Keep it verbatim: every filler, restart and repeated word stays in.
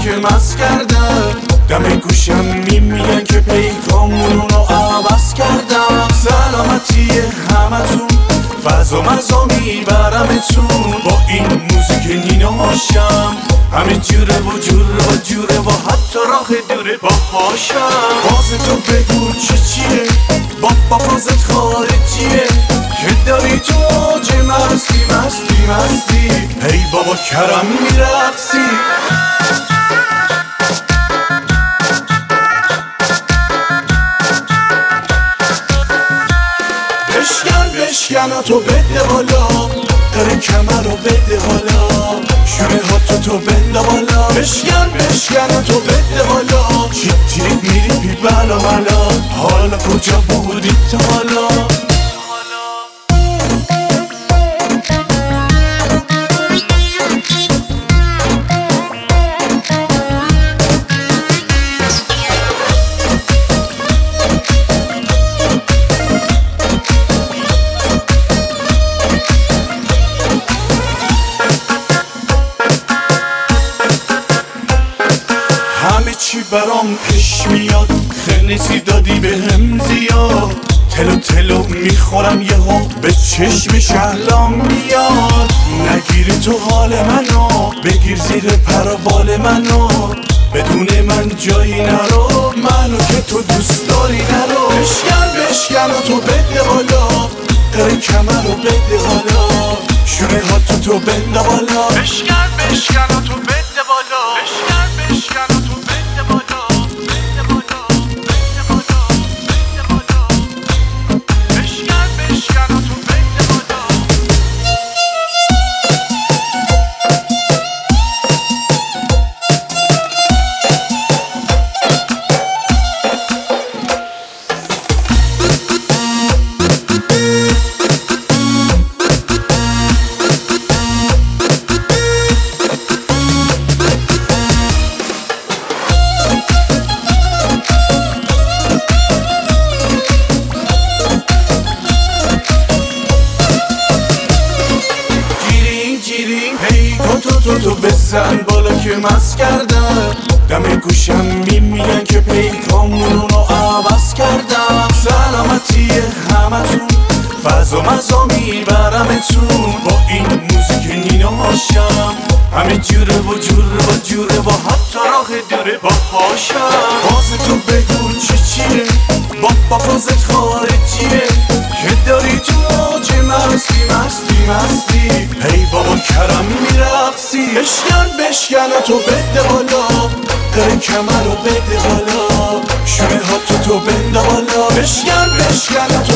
که مست کردن، دم گوشم میمیگن که پیکامونو عوض کردم. سلامتی همتون فضا مزا میبرمتون، با این موزیک نینا ماشم همه جوره و جوره و جوره و حتی راه دوره با پاشم. باز تو بگو چی چیه، با با فازت خارجیه که داری تو آج مستی مستی مستی. هی بابا کرم میرقصی. بشکن بشکن تو بده بالا، قره کمر رو بده بالا، شونه ها تو تو بنده بالا. بشکن بشکن تو بده بالا، چی تیریک میری بی بلا بلا. حالا کجا بودی تا حالا؟ همه چی برام پیش میاد، خنسی دادی به هم زیاد. تلو تلو میخورم یهو به چشم شهلام میاد. نگیری تو حال منو، بگیر زیر پر بال منو، بدون من جایی نرو، منو که تو دوست داری نرو. بشکن بشکن تو بده بالا، قره کمر رو بده بالا، شونه ها تو تو بنده بالا. بشکن بشکن تو بده بالا، بشکن بشکن تو بده بالا، بده بالا، بده بالا، بده بالا. بشکن بشکن تو بده بالا. تو تو تو بزن بالا که مست کردن، دم گوشم میمیگن که پیکامونو عوض کردم. سلامتی همتون فضا مزا میبرمتون، با این موزیک نینا ماشم همه جوره و جوره و جوره و حتی راه دوره با پاشم. باز تو بگو چی چیه، با با فازت خارجیه که داری تو آج مستی مستی مستی. هی بابا کرم میرقصی. بشکن بشکن تو بده بالا، قره کمر رو بده بالا، شونه ها تو تو بنده بالا. بشکن بشکن